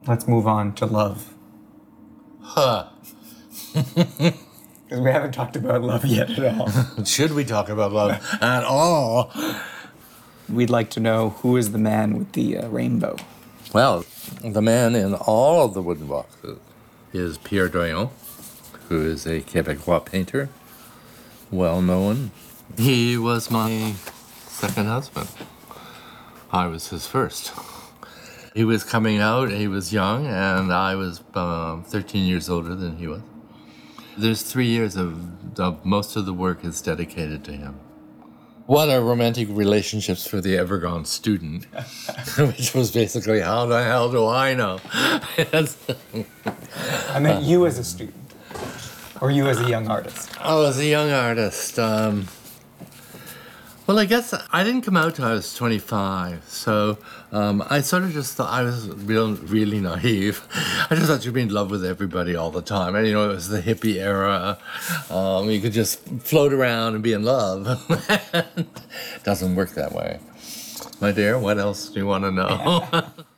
let's move on to love. Huh. Because we haven't talked about love yet at all. Should we talk about love at all? We'd like to know who is the man with the rainbow. Well, the man in all of the wooden boxes is Pierre Doyon, who is a Quebecois painter, well known. He was my second husband. I was his first. He was coming out, he was young, and I was 13 years older than he was. There's 3 years of most of the work is dedicated to him. What are romantic relationships for the ever-gone student? Which was basically, how the hell do I know? I meant you as a student, or you as a young artist. Oh, as a young artist, well, I guess I didn't come out till I was 25, so I sort of just thought I was really naive. I just thought you'd be in love with everybody all the time. And, you know, it was the hippie era. You could just float around and be in love. It doesn't work that way. My dear, what else do you want to know?